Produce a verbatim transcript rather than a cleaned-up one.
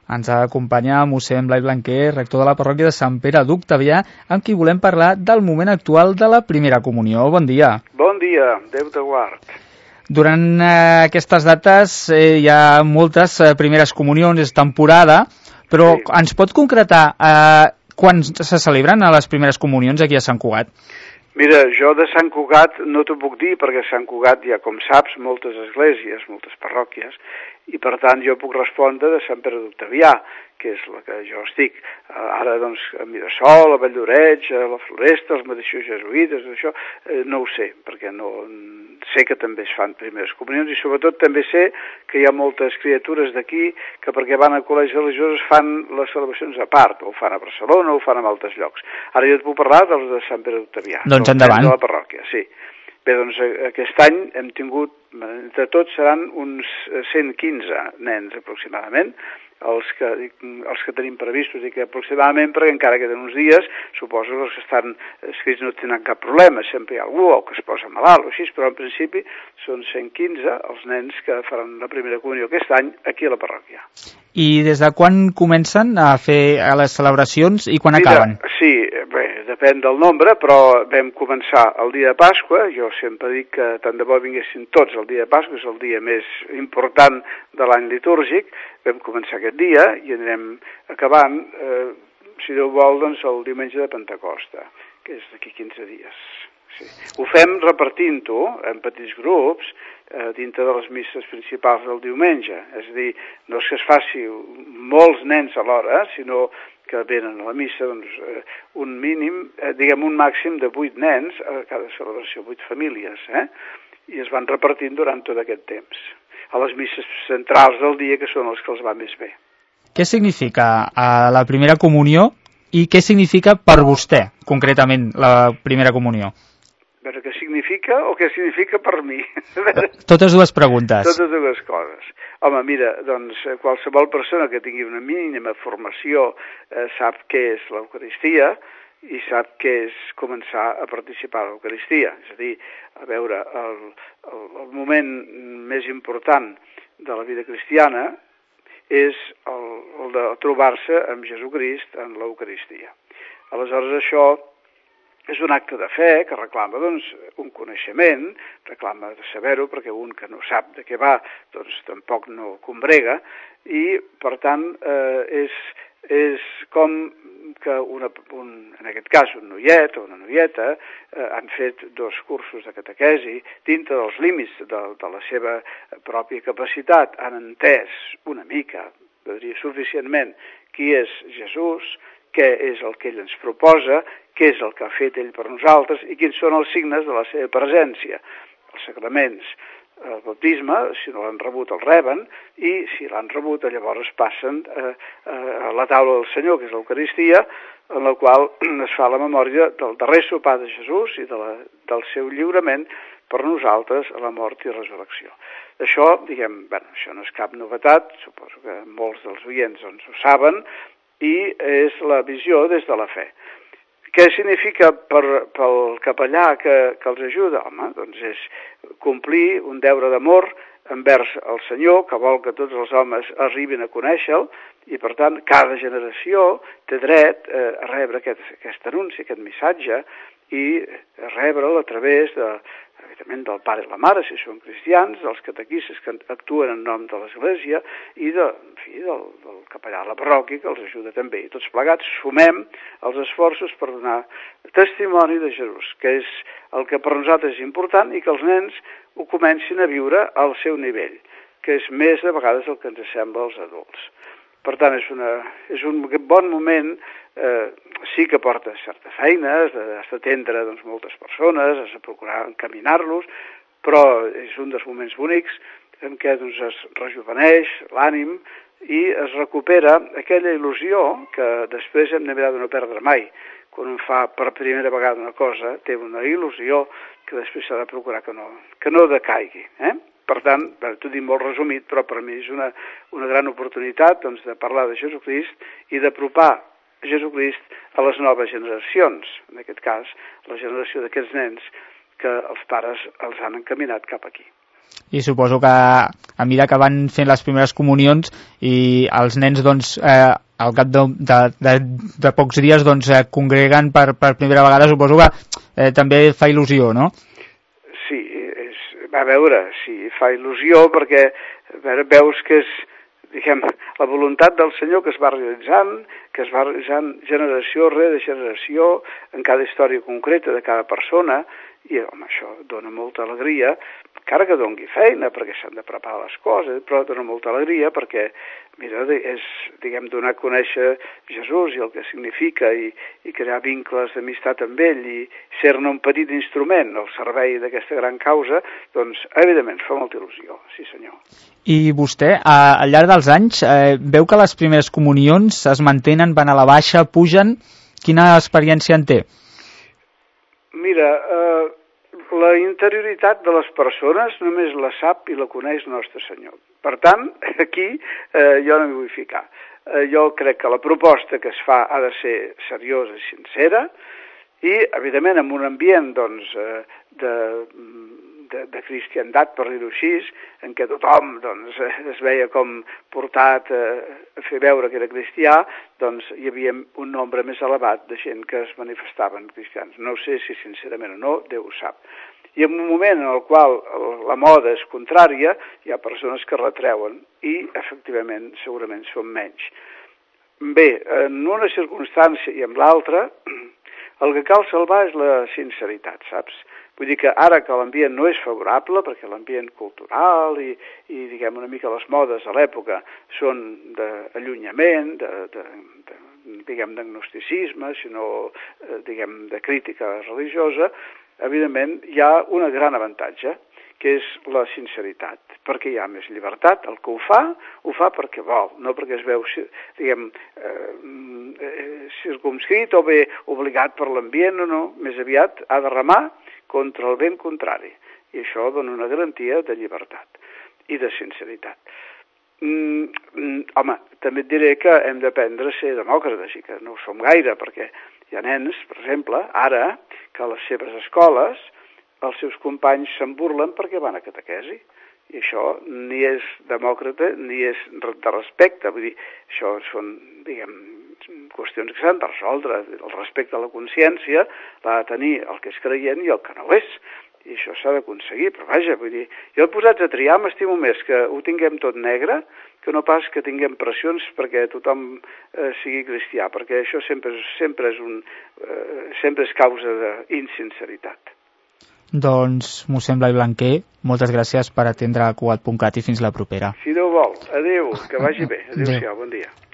Ens ha d'acompanyar mossèn Blai Blanquer, rector de la parròquia de Sant Pere d'Octavià, amb qui volem parlar del moment actual de la primera comunió. Bon dia. Bon dia, Déu te guard. Durant eh, aquestes dates eh, hi ha moltes eh, primeres comunions, és temporada, però sí. Ens pot concretar eh, quan se celebren a les primeres comunions aquí a Sant Cugat? Mira, jo de Sant Cugat no t'ho puc dir perquè a Sant Cugat hi ha, com saps, moltes esglésies, moltes parròquies, i per tant jo puc respondre de Sant Pere d'Octavià, que és la que jo estic. Ara, doncs, a Mirasol, a Valldoreix, a la Floresta, els mateixos jesuïtes, això, eh, no ho sé, perquè no sé que també es fan primeres comunions i sobretot també sé que hi ha moltes criatures d'aquí que perquè van a col·legis religiosos fan les celebracions a part, o ho fan a Barcelona o ho fan a altres llocs. Ara jo et puc parlar dels de Sant Pere d'Octavià. Doncs endavant. De la parròquia, sí. Bé, doncs aquest any hem tingut, entre tots seran uns cent quinze nens aproximadament, els que, els que tenim previstos, i que aproximadament, perquè encara queden uns dies, suposo que els que estan escrits no tenen cap problema, sempre hi ha algú o que es posa malalt o així, però en principi són cent quinze els nens que faran la primera comunió aquest any aquí a la parròquia. I des de quan comencen a fer les celebracions i quan Mira, acaben? Sí, bé, depèn del nombre, però vam començar el dia de Pasqua. Jo sempre dic que tant de bo vinguessin tots el dia de Pasqua, és el dia més important de l'any litúrgic. Vam començar aquest dia i anirem acabant, eh, si Déu vol, doncs el diumenge de Pentecosta, que és d'aquí quinze dies. Sí. Ho fem repartint-ho en petits grups eh, dintre de les misses principals del diumenge. És a dir, no és que es faci molts nens alhora, sinó que venen a la missa doncs, eh, un mínim, eh, diguem un màxim de vuit nens a cada celebració, vuit famílies, eh? I es van repartint durant tot aquest temps a les misses centrals del dia, que són els que els va més bé. Què significa a la primera comunió i què significa per vostè, concretament, la primera comunió? A veure, què significa o què significa per mi? Totes dues preguntes. Totes dues coses. Home, mira, doncs qualsevol persona que tingui una mínima formació eh, sap què és l'Eucaristia i sap què és començar a participar a l'Eucaristia. És a dir, a veure, el, el, el moment més important de la vida cristiana és el, el de trobar-se amb Jesucrist en l'Eucaristia. Aleshores, això és un acte de fe que reclama doncs, un coneixement, reclama de saber-ho, perquè un que no sap de què va, doncs tampoc no combrega, i per tant eh, és, és com que una, un, en aquest cas un noiet o una noieta eh, han fet dos cursos de catequesi dintre dels límits de, de la seva pròpia capacitat, han entès una mica, diria suficientment, qui és Jesús, què és el que ell ens proposa, què és el que ha fet ell per nosaltres i quins són els signes de la seva presència. Els sacraments, el baptisme, si no l'han rebut el reben, i si l'han rebut llavors passen eh, a la taula del Senyor, que és l'Eucaristia, en la qual es fa la memòria del darrer sopar de Jesús i de la, del seu lliurament per nosaltres a la mort i resurrecció. Això, diguem, bueno, això no és cap novetat, suposo que molts dels oients doncs, ho saben, i és la visió des de la fe. Què significa per, pel capellà que, que els ajuda? Home, doncs és complir un deure d'amor envers el Senyor, que vol que tots els homes arribin a conèixer-lo, i per tant cada generació té dret eh, a rebre aquest, aquest anunci, aquest missatge, i a rebre'l a través de, evidentment, del pare i la mare, si són cristians, dels catequistes que actuen en nom de l'Església, i de, en fi, del, del capellà de la parròquia, que els ajuda també. I tots plegats sumem els esforços per donar testimoni de Jesús, que és el que per nosaltres és important, i que els nens ho comencin a viure al seu nivell, que és més de vegades el que ens sembla als adults. Per tant, és, una, és un bon moment, eh, sí que porta certa feina, has d'atendre doncs, moltes persones, has de procurar encaminar-los, però és un dels moments bonics en què doncs, es rejuveneix l'ànim i es recupera aquella il·lusió que després hem de mirar de no perdre mai. Quan un fa per primera vegada una cosa, té una il·lusió que després s'ha de procurar que no, que no decaigui, eh? Per tant, t'ho dic molt resumit, però per mi és una, una gran oportunitat doncs, de parlar de Jesucrist i d'apropar Jesucrist a les noves generacions, en aquest cas, la generació d'aquests nens que els pares els han encaminat cap aquí. I suposo que a mesura que van fent les primeres comunions i els nens, doncs, eh, al cap de, de, de, de pocs dies, doncs, eh, congreguen per, per primera vegada, suposo que eh, també fa il·lusió, no? Sí, és, a veure, sí, fa il·lusió perquè a veure, veus que és, diguem, la voluntat del Senyor que es va realitzant, que es va realitzant generació rere generació, en cada història concreta de cada persona, i home, això dona molta alegria, encara que doni feina, perquè s'han de preparar les coses, però dona molta alegria perquè, mira, és, diguem, donar a conèixer Jesús i el que significa i, i crear vincles d'amistat amb ell i ser-ne un petit instrument al servei d'aquesta gran causa, doncs, evidentment, fa molta il·lusió, sí senyor. I vostè, al llarg dels anys, eh, veu que les primeres comunions es mantenen, van a la baixa, pugen? Quina experiència en té? Mira, eh, la interioritat de les persones només la sap i la coneix Nostre Senyor. Per tant, aquí eh, jo no m'hi vull ficar. Eh, jo crec que la proposta que es fa ha de ser seriosa i sincera i, evidentment, en un ambient doncs, eh, de, de, de cristiandat, per dir-ho així, en què tothom doncs, es veia com portat eh, a fer veure que era cristià, doncs hi havia un nombre més elevat de gent que es manifestaven cristians. No sé si sincerament o no, Déu ho sap. I en un moment en el qual la moda és contrària, hi ha persones que retreuen i, efectivament, segurament són menys. Bé, en una circumstància i en l'altra, el que cal salvar és la sinceritat, saps? Vull dir que ara que l'ambient no és favorable, perquè l'ambient cultural i, i diguem, una mica les modes a l'època són d'allunyament, de, de, de, diguem, d'agnosticisme, sinó, diguem, de crítica religiosa, evidentment hi ha un gran avantatge, que és la sinceritat, perquè hi ha més llibertat. El que ho fa, ho fa perquè vol, no perquè es veu, diguem, eh, circumscrit o bé obligat per l'ambient, no, no, més aviat ha de remar contra el vent contrari, i això dona una garantia de llibertat i de sinceritat. Mm, mm, home, també et diré que hem d'aprendre a ser demòcrates i que no ho som gaire, perquè hi ha nens, per exemple, ara, que a les seves escoles els seus companys se'n burlen perquè van a catequesi, i això ni és demòcrata ni és de respecte, vull dir, això són, diguem, qüestions que s'han de resoldre. El respecte a la consciència l'ha de tenir el que és creient i el que no ho és, i això s'ha d'aconseguir, però vaja, vull dir, jo posats a triar m'estimo més que ho tinguem tot negre que no pas que tinguem pressions perquè tothom eh, sigui cristià, perquè això sempre, sempre, és un, eh, sempre és causa d'insinceritat. Doncs, mossèn Blai Blanquer, moltes gràcies per atendre a Cugat punt cat i fins la propera. Si Déu vol. Adéu, que vagi bé. Adéu-siau, bon dia.